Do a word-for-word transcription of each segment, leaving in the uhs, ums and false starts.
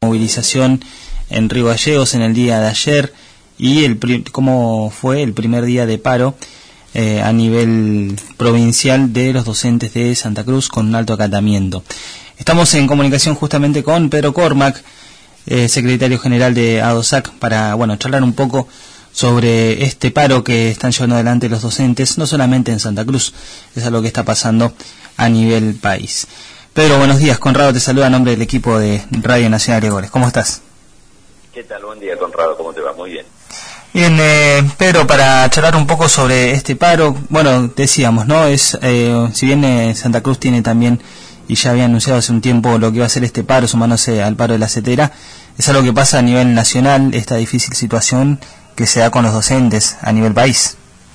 movilización en Río Gallegos en el día de ayer y el cómo fue el primer día de paro eh, a nivel provincial de los docentes de Santa Cruz con un alto acatamiento. Estamos en comunicación justamente con Pedro Cormac, eh, secretario general de ADOSAC, para bueno charlar un poco sobre este paro que están llevando adelante los docentes, no solamente en Santa Cruz, es algo que está pasando a nivel país. Pedro, buenos días. Conrado te saluda a nombre del equipo de Radio Nacional Gregores. ¿Cómo estás? ¿Qué tal? Buen día, Conrado. ¿Cómo te va? Muy bien. Bien, eh, Pedro, para charlar un poco sobre este paro, bueno, decíamos, ¿no? Es eh, si bien eh, Santa Cruz tiene también, y ya había anunciado hace un tiempo lo que iba a ser este paro, sumándose al paro de la CETERA, es algo que pasa a nivel nacional, esta difícil situación que se da con los docentes a nivel país.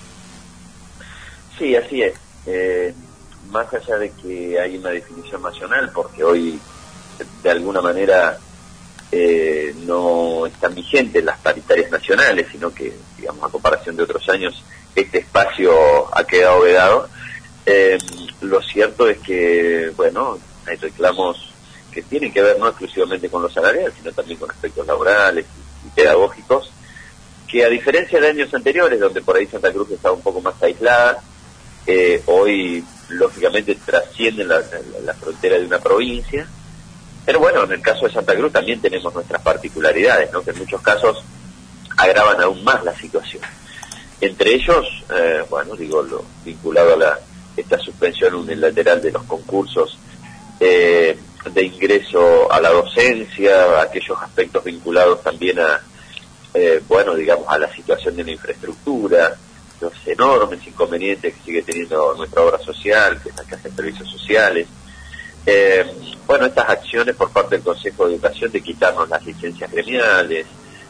Sí, así es. Eh, más allá de que hay una definición nacional, porque hoy de alguna manera eh, no están vigentes las paritarias nacionales, sino que, digamos, a comparación de otros años, este espacio ha quedado vedado. Eh, lo cierto es que, bueno, hay reclamos que tienen que ver no exclusivamente con los salariales, sino también con aspectos laborales y, y pedagógicos, que a diferencia de años anteriores, donde por ahí Santa Cruz estaba un poco más aislada, eh, hoy lógicamente trascienden la, la, la frontera de una provincia, pero bueno, en el caso de Santa Cruz también tenemos nuestras particularidades, ¿no? Que en muchos casos agravan aún más la situación. Entre ellos, eh, bueno, digo, lo vinculado a la esta suspensión unilateral de los concursos eh, de ingreso a la docencia, aquellos aspectos vinculados también a Eh, bueno, digamos, a la situación de la infraestructura, los enormes inconvenientes que sigue teniendo nuestra obra social, que es la Casa de Servicios Sociales. Eh, bueno, estas acciones por parte del Consejo de Educación de quitarnos las licencias gremiales,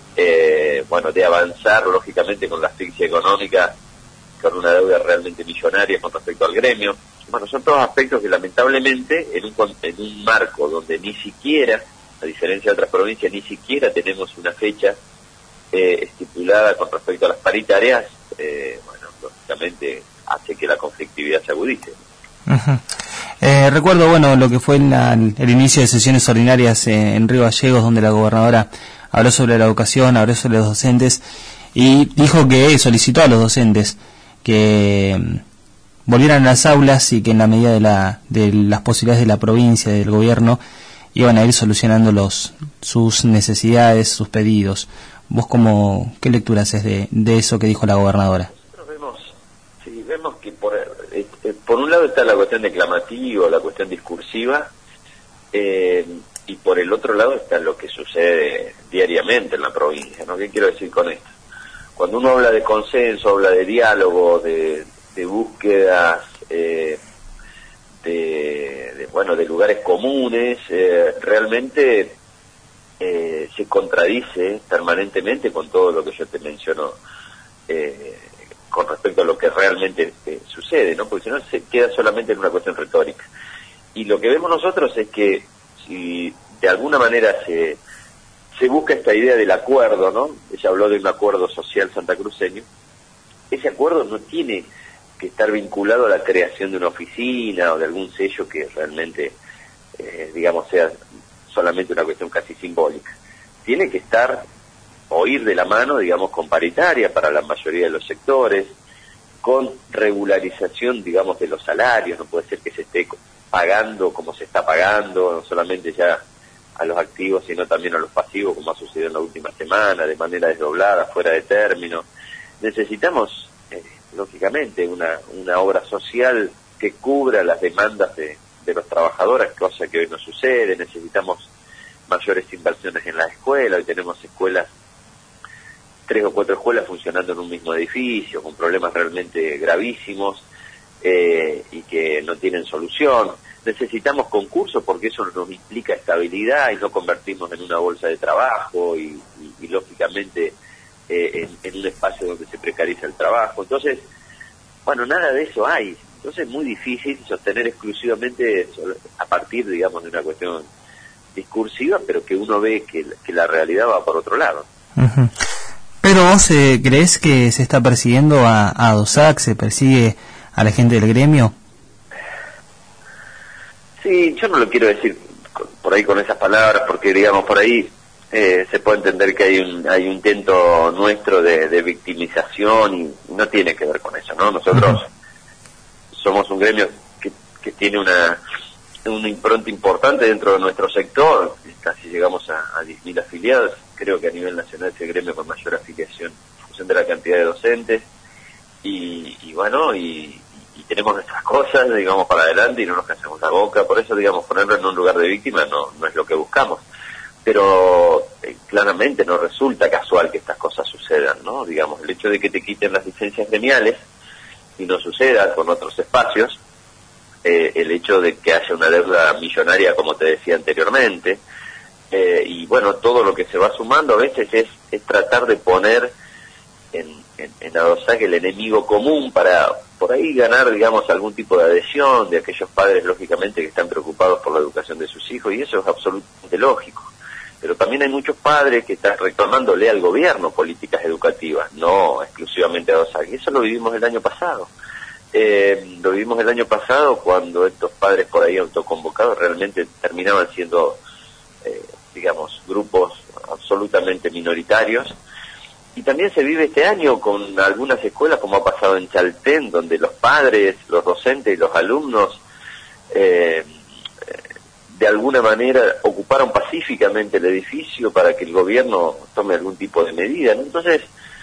eh, bueno, de avanzar, lógicamente, con la asfixia económica, con una deuda realmente millonaria con respecto al gremio. Bueno, son todos aspectos que lamentablemente, en un, en un marco donde ni siquiera, a diferencia de otras provincias, ni siquiera tenemos una fecha Eh, estipulada con respecto a las paritarias, eh, bueno, lógicamente hace que la conflictividad se agudice. Uh-huh. Eh, recuerdo, bueno, lo que fue la, el inicio de sesiones ordinarias eh, en Río Gallegos, donde la gobernadora habló sobre la educación, habló sobre los docentes, y dijo que solicitó a los docentes que um, volvieran a las aulas y que en la medida de, la, de las posibilidades de la provincia, del gobierno, iban a ir solucionando los sus necesidades, sus pedidos. ¿Vos cómo, qué lectura haces de, de eso que dijo la gobernadora? Nosotros vemos, sí, vemos que por, eh, por un lado está la cuestión declamativa, la cuestión discursiva, eh, y por el otro lado está lo que sucede diariamente en la provincia, ¿no? ¿Qué quiero decir con esto? Cuando uno habla de consenso, habla de diálogo, de, de búsquedas, eh, de, de, bueno, de lugares comunes, eh, realmente Eh, se contradice permanentemente con todo lo que yo te menciono eh, con respecto a lo que realmente eh, sucede, ¿no? Porque si no se queda solamente en una cuestión retórica. Y lo que vemos nosotros es que si de alguna manera se se busca esta idea del acuerdo, ¿no? Ella habló de un acuerdo social santacruceño. Ese acuerdo no tiene que estar vinculado a la creación de una oficina o de algún sello que realmente, eh, digamos, sea solamente una cuestión casi simbólica. Tiene que estar o ir de la mano, digamos, con paritaria para la mayoría de los sectores, con regularización, digamos, de los salarios. No puede ser que se esté pagando como se está pagando, no solamente ya a los activos, sino también a los pasivos, como ha sucedido en la última semana, de manera desdoblada, fuera de término. Necesitamos, eh, lógicamente, una, una obra social que cubra las demandas de de los trabajadores, cosa que hoy no sucede. Necesitamos mayores inversiones en la escuela. Hoy tenemos escuelas, tres o cuatro escuelas funcionando en un mismo edificio, con problemas realmente gravísimos eh, y que no tienen solución. Necesitamos concursos porque eso nos implica estabilidad y no convertirnos en una bolsa de trabajo y, y, y lógicamente eh, en, en un espacio donde se precariza el trabajo. Entonces, bueno, nada de eso hay. Entonces es muy difícil sostener exclusivamente a partir, digamos, de una cuestión discursiva, pero que uno ve que, que la realidad va por otro lado. Uh-huh. Pero vos eh, ¿crees que se está persiguiendo a, a ADOSAC, se persigue a la gente del gremio? Sí, yo no lo quiero decir por ahí con esas palabras, porque digamos por ahí eh, se puede entender que hay un hay un intento nuestro de, de victimización y no tiene que ver con eso, ¿no? Nosotros uh-huh. somos un gremio que, que tiene una una impronta importante dentro de nuestro sector, casi llegamos a, a diez mil afiliados, creo que a nivel nacional es el gremio con mayor afiliación en función de la cantidad de docentes, y, y bueno, y, y tenemos nuestras cosas, digamos, para adelante y no nos cansamos la boca, por eso, digamos, ponerlo en un lugar de víctima no, no es lo que buscamos, pero eh, claramente no resulta casual que estas cosas sucedan, ¿no? Digamos, el hecho de que te quiten las licencias gremiales y no suceda con otros espacios, Eh, el hecho de que haya una deuda millonaria, como te decía anteriormente, eh, y bueno, todo lo que se va sumando a veces es, es tratar de poner en, en, en ADOSAC el enemigo común para por ahí ganar, digamos, algún tipo de adhesión de aquellos padres, lógicamente, que están preocupados por la educación de sus hijos, y eso es absolutamente lógico. Pero también hay muchos padres que están reclamándole al gobierno políticas educativas, no exclusivamente a ADOSAC, y eso lo vivimos el año pasado. Eh, lo vimos el año pasado cuando estos padres por ahí autoconvocados realmente terminaban siendo, eh, digamos, grupos absolutamente minoritarios. Y también se vive este año con algunas escuelas, como ha pasado en Chaltén, donde los padres, los docentes y los alumnos eh, de alguna manera ocuparon pacíficamente el edificio para que el gobierno tome algún tipo de medida, ¿no? Entonces,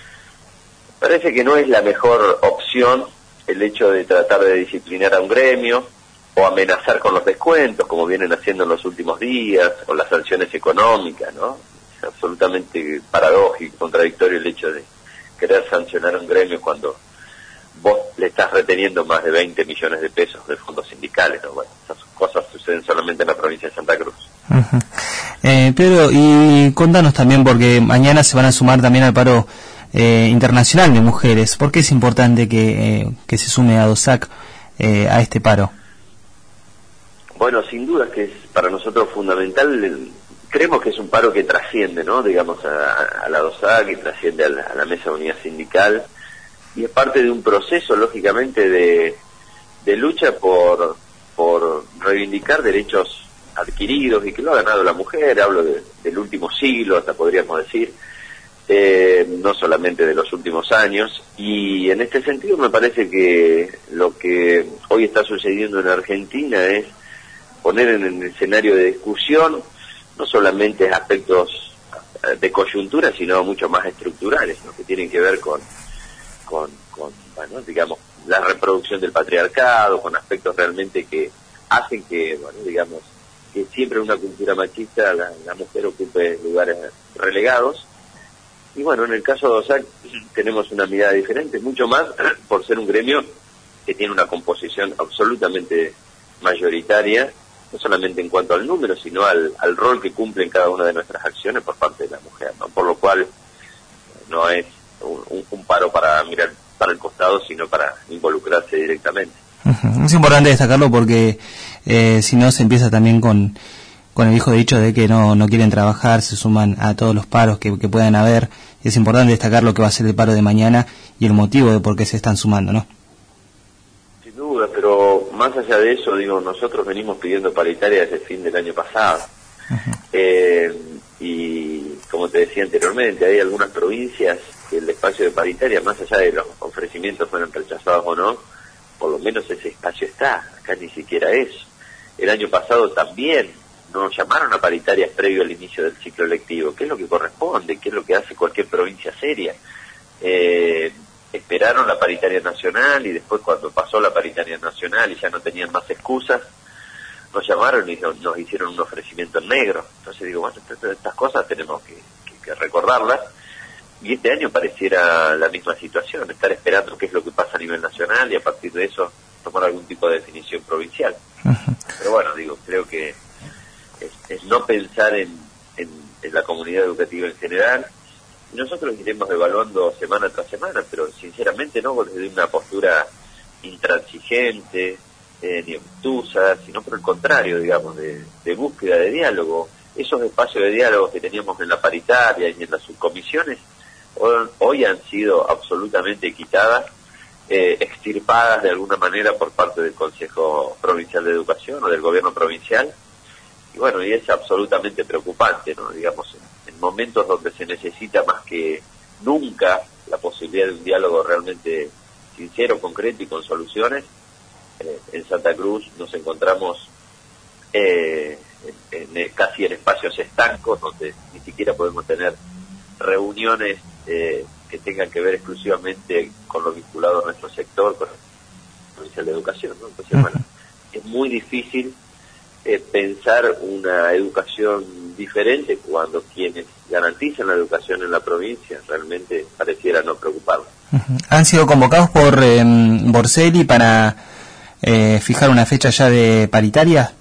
parece que no es la mejor opción el hecho de tratar de disciplinar a un gremio o amenazar con los descuentos, como vienen haciendo en los últimos días, o las sanciones económicas, ¿no? Es absolutamente paradójico, contradictorio el hecho de querer sancionar a un gremio cuando vos le estás reteniendo más de veinte millones de pesos de fondos sindicales, ¿no? Bueno, esas cosas suceden solamente en la provincia de Santa Cruz. Uh-huh. Eh, Pedro, y contanos también, porque mañana se van a sumar también al paro Eh, internacional de mujeres. ¿Por qué es importante que, eh, que se sume a ADOSAC eh, a este paro? Bueno, sin duda que es para nosotros fundamental. Creemos que es un paro que trasciende, ¿no? Digamos, a, a la ADOSAC, y trasciende a la, a la Mesa de Unidad Sindical, y es parte de un proceso, lógicamente, de, de lucha por, por reivindicar derechos adquiridos y que lo ha ganado la mujer. Hablo de, del último siglo, hasta podríamos decir. Eh, no solamente de los últimos años, y en este sentido me parece que lo que hoy está sucediendo en Argentina es poner en el escenario de discusión no solamente aspectos de coyuntura, sino mucho más estructurales, ¿no? Que tienen que ver con, con, con bueno, digamos, la reproducción del patriarcado, con aspectos realmente que hacen que, bueno, digamos, que siempre en una cultura machista la, la mujer ocupe lugares relegados. Y bueno, en el caso de ADOSAC tenemos una mirada diferente, mucho más por ser un gremio que tiene una composición absolutamente mayoritaria, no solamente en cuanto al número, sino al, al rol que cumple en cada una de nuestras acciones por parte de la mujer, ¿no? Por lo cual no es un, un, un paro para mirar para el costado, sino para involucrarse directamente. Uh-huh. Es importante destacarlo porque eh, si no se empieza también con... con el viejo dicho de que no no quieren trabajar, se suman a todos los paros que, que puedan haber. Es importante destacar lo que va a ser el paro de mañana y el motivo de por qué se están sumando, ¿no? Sin duda, pero más allá de eso, digo, nosotros venimos pidiendo paritaria desde el fin del año pasado. Uh-huh. Eh, y como te decía anteriormente, hay algunas provincias que el espacio de paritaria, más allá de los ofrecimientos fueran rechazados o no, por lo menos ese espacio está, acá ni siquiera eso. El año pasado también nos llamaron a paritarias previo al inicio del ciclo lectivo, ¿qué es lo que corresponde? ¿Qué es lo que hace cualquier provincia seria? Eh, esperaron la paritaria nacional y después cuando pasó la paritaria nacional y ya no tenían más excusas, nos llamaron y nos, nos hicieron un ofrecimiento en negro. Entonces digo, bueno, estas cosas tenemos que, que, que recordarlas, y este año pareciera la misma situación, estar esperando qué es lo que pasa a nivel nacional y a partir de eso tomar algún tipo de definición provincial. Uh-huh. Pero bueno, digo, creo que Es, es no pensar en, en, en la comunidad educativa en general. Y nosotros iremos evaluando semana tras semana, pero sinceramente no desde una postura intransigente eh, ni obtusa, sino por el contrario, digamos, de, de búsqueda de diálogo. Esos espacios de diálogo que teníamos en la paritaria y en las subcomisiones hoy, hoy han sido absolutamente quitadas, eh, extirpadas de alguna manera por parte del Consejo Provincial de Educación o del Gobierno Provincial. y bueno, y es absolutamente preocupante, ¿no? Digamos, en, en momentos donde se necesita más que nunca la posibilidad de un diálogo realmente sincero, concreto y con soluciones, eh, en Santa Cruz nos encontramos eh, en, en, casi en espacios estancos, donde ni siquiera podemos tener reuniones eh, que tengan que ver exclusivamente con lo vinculado a nuestro sector, con la provincia de educación, ¿no? Entonces, bueno, es muy difícil eh, pensar una educación diferente cuando quienes garantizan la educación en la provincia realmente pareciera no preocuparlos. Uh-huh. ¿Han sido convocados por eh, Borselli para eh, fijar una fecha ya de paritaria?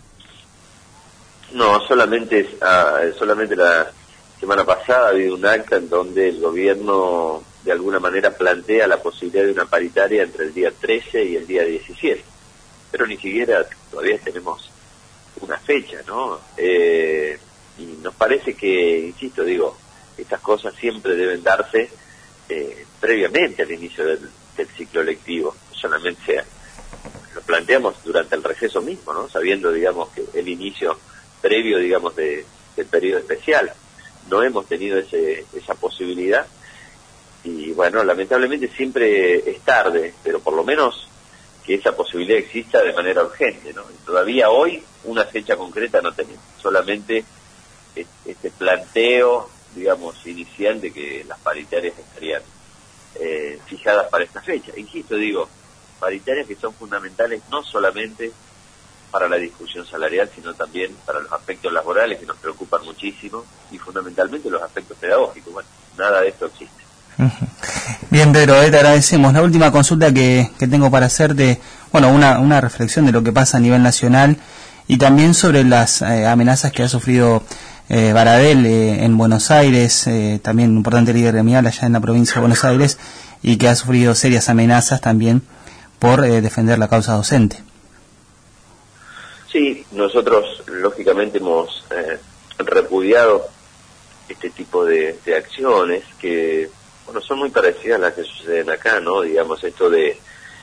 No, solamente, uh, solamente la semana pasada ha habido un acta en donde el gobierno de alguna manera plantea la posibilidad de una paritaria entre el día trece y el día diecisiete, pero ni siquiera todavía tenemos una fecha, ¿no? Eh, y nos parece que, insisto, digo, estas cosas siempre deben darse eh, previamente al inicio del, del ciclo lectivo, solamente sea, lo planteamos durante el receso mismo, ¿no? Sabiendo, digamos, que el inicio previo, digamos, de, del periodo especial, no hemos tenido ese, esa posibilidad, y bueno, lamentablemente siempre es tarde, pero por lo menos que esa posibilidad exista de manera urgente, ¿no? Y todavía hoy una fecha concreta no tenemos, solamente este planteo, digamos, inicial de que las paritarias estarían eh, fijadas para esta fecha. Insisto, digo, paritarias que son fundamentales no solamente para la discusión salarial, sino también para los aspectos laborales que nos preocupan muchísimo y fundamentalmente los aspectos pedagógicos. Bueno, nada de esto existe. Bien, Pedro, eh, te agradecemos. La última consulta que, que tengo para hacerte, bueno, una, una reflexión de lo que pasa a nivel nacional y también sobre las eh, amenazas que ha sufrido eh, Baradel eh, en Buenos Aires, eh, también un importante líder gremial allá en la provincia de Buenos Aires, y que ha sufrido serias amenazas también por eh, defender la causa docente. Sí, nosotros lógicamente hemos eh, repudiado este tipo de, de acciones que, bueno, son muy parecidas a las que suceden acá, ¿no? Digamos, esto de,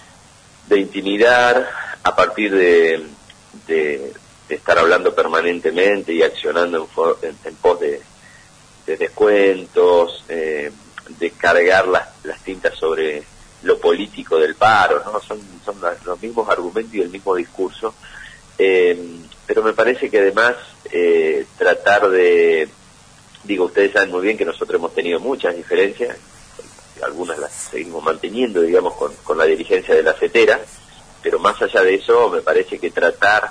de intimidar a partir de, de, de estar hablando permanentemente y accionando en, for, en, en pos de, de descuentos, eh, de cargar las, las tintas sobre lo político del paro, ¿no? Son, son los mismos argumentos y el mismo discurso. Eh, pero me parece que además eh, tratar de, digo, ustedes saben muy bien que nosotros hemos tenido muchas diferencias, algunas las seguimos manteniendo, digamos, con, con la dirigencia de la CETERA, pero más allá de eso me parece que tratar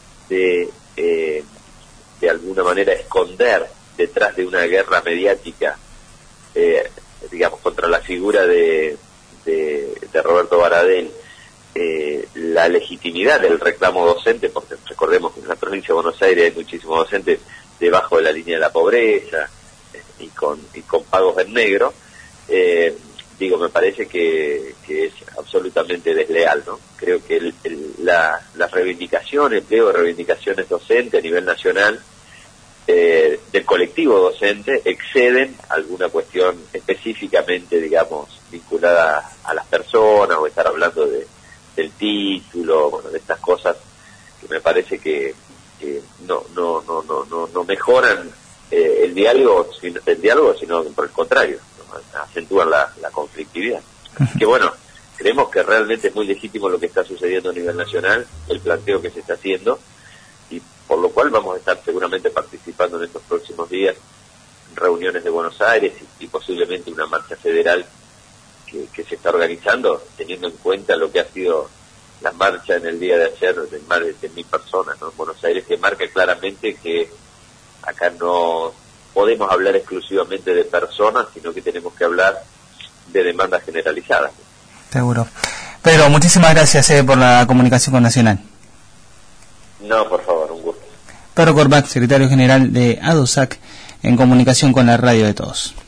de eh, de alguna manera esconder detrás de una guerra mediática, eh, digamos, contra la figura de, de, de Roberto Baradel, Eh, la legitimidad del reclamo docente, porque recordemos que en la provincia de Buenos Aires hay muchísimos docentes debajo de la línea de la pobreza eh, y con y con pagos en negro, eh, digo, me parece que, que es absolutamente desleal, ¿no? Creo que el, el, la, las reivindicaciones, el pliego de reivindicaciones docentes a nivel nacional eh, del colectivo docente exceden alguna cuestión específicamente, digamos, vinculada a las personas, o estar hablando de del título, bueno, de estas cosas que me parece que, que no no no no no no mejoran eh, el diálogo, sino, el diálogo, sino por el contrario, ¿no? Acentúan la, la conflictividad. Así que bueno, creemos que realmente es muy legítimo lo que está sucediendo a nivel nacional, el planteo que se está haciendo, y por lo cual vamos a estar seguramente participando en estos próximos días en reuniones de Buenos Aires y, y posiblemente una marcha federal Que, que se está organizando, teniendo en cuenta lo que ha sido la marcha en el día de ayer de más de cien mil personas, ¿no? En Buenos Aires, que marca claramente que acá no podemos hablar exclusivamente de personas, sino que tenemos que hablar de demandas generalizadas. Seguro. Pedro, muchísimas gracias eh, por la comunicación con Nacional. No, por favor, un gusto. Pedro Corbac, secretario general de ADOSAC, en comunicación con la radio de todos.